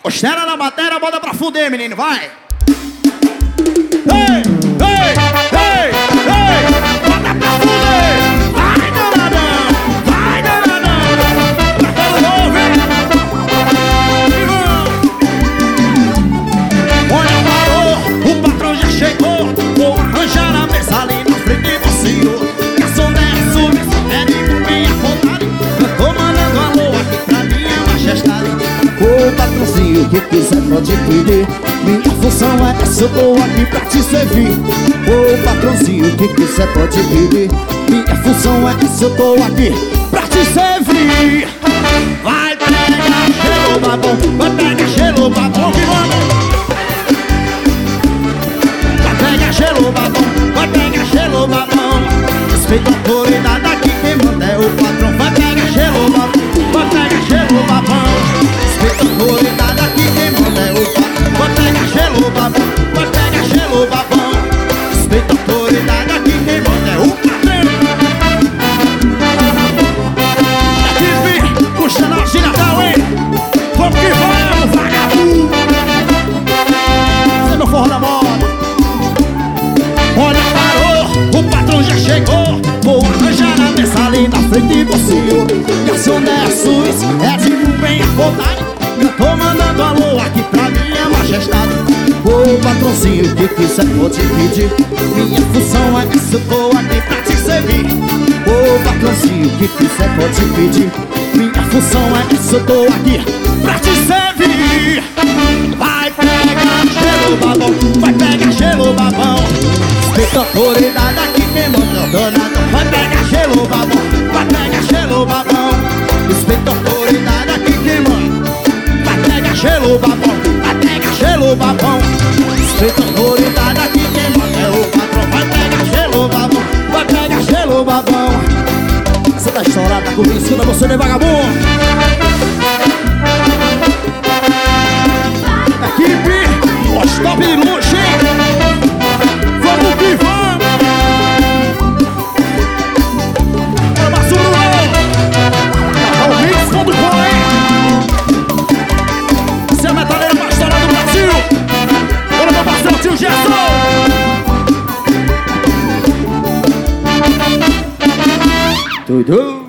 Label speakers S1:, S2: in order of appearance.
S1: Costela na bateria, bota pra fuder, menino, vai! Ei, ei, ei, ei, bota pra fuder! Vai, danadão, vai, danadão! Pra todo novo, hein? Olha, parou, o patrão já chegou. Vou arranjar a mesa ali na frente de você. Garçom desce, é de minha vontade. Eu tô mandando alô aqui pra minha majestade.
S2: Ô patrãozinho, que quiser pode pedir. Minha função é essa, eu tô aqui pra te servir. Ô patrãozinho, que quiser pode pedir. Minha função é essa, eu tô aqui pra te servir.
S1: Vai pegar gelo babão, vai pegar gelo babão, que vamos. Vai pegar gelo babão, vai pegar gelo babão. Respeita a autoridade aqui, quem manda é o patrão. Vai pegar gelo babão, vai pegar gelo babão. Respeita a autoridade aqui, quem manda é o patrão. Vai pegar gelo babão, vai pegar gelo babão. Respeita a autoridade aqui, quem manda é o patrão. Puxa na Ginatão, hein? Vamos que vamos, vagabundo! Você não forró da moda. Olha, parou, o patrão já chegou. Vou arranjar a mesa ali na frente de você. Garçom desce, é de bem a vontade. Eu tô mandando alô aqui pra minha majestade.
S2: Ô patrãozinho, que quiser pode pedir. Minha função é essa, eu tô aqui pra te servir. Ô patrãozinho, que quiser pode pedir. Minha função é essa, eu tô aqui
S1: pra te servir. Vai pegar gelo babão, vai pegar gelo babão. Respeita a autoridade aqui, quem manda é o danado. Vai pegar gelo babão, vai pegar gelo babão. Respeita a autoridade aqui, quem manda. Vai pegar gelo babão, vai pegar gelo babão. Respeita a autoridade aqui, quem manda é o patrão. Vai pegar gelo babão, vai pegar gelo babão.
S2: Você tá estourado, tá convencida, você não é vagabundo.
S1: Equipe, os top de luxo, hein? Vamos que vamos! Bora, Bassuru! Ao Mix, fundo bom, hein? Você é a metaleira mais estourada do Brasil! Bora, meu parceiro, tio Gerson!
S2: Tudo.